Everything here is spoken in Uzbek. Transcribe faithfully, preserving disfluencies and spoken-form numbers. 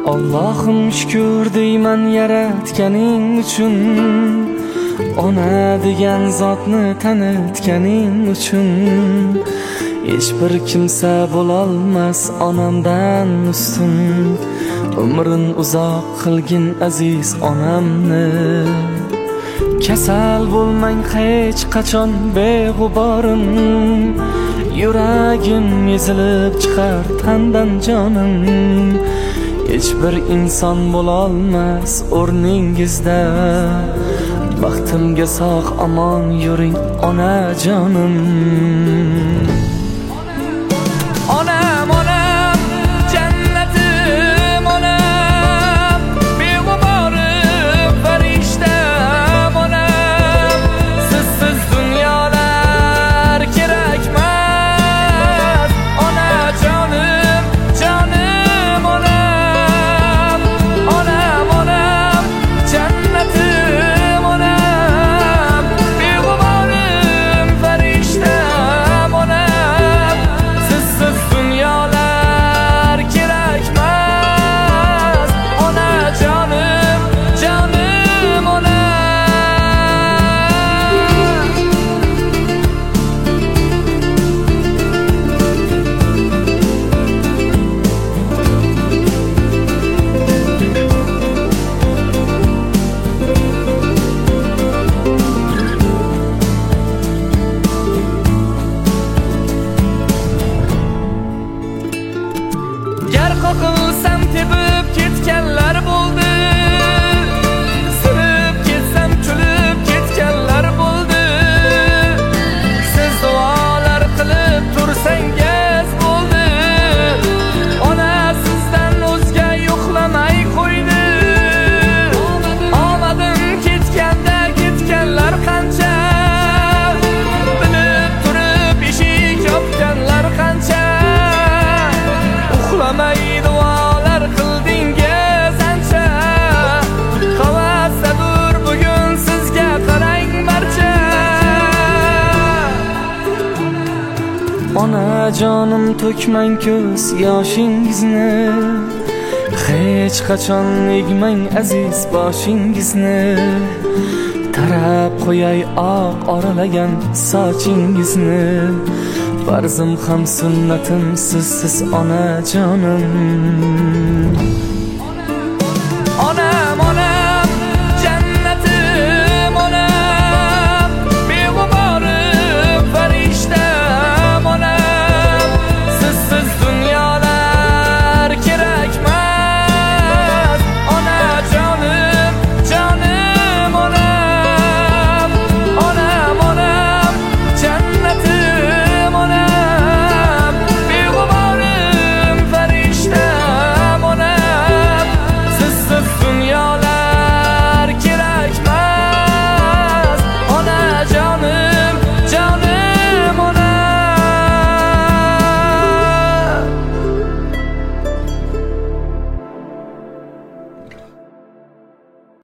Allohim shukr deyman yaratganing uchun, ona degan zotni tanitganing uchun. Hech bir kimsa bo'lolmas onamdan ustun. Umrin uzoq qilgin aziz onamni. Kasal bo'lmang hech qachon beg'uborim, yuragim ezilib chiqar tandan jonim. Hech bir inson bo'lolmas o'rningizda, baxtimga sog' omon yuring onajonim. Onam, onam, jannatim, onam, beg'uborim, farishtam, onam. Sizsiz dunyolar kerakmas, onajonim, jonim, onam. Onam, onam, jannatim, onam, beg'uborim, farishtam, onam. Sizsiz dunyolar kerakmas, onajonim, jonim, onam. Gar qoqilsam tepib ketganlar bo'ldi, sinib ketsam kulib ketganlar bo'ldi. Siz duolar qilib tursangiz bo'ldi, ona sizdan o'zga yo'qlamay qo'ydi. Omadim ketganda ketganlar qancha, bilib turib eshik yopganlar qancha. Uxlamay duolar qildingiz ancha, havasdadur bugun sizga qarang barcha. Onajonim, to'kmang ko'z yoshingizni, hech qachon egmang aziz boshingizni. Tarab qo'yay oq oralagan sochingizni, farzim ham sunnatim sizsiz onajonim.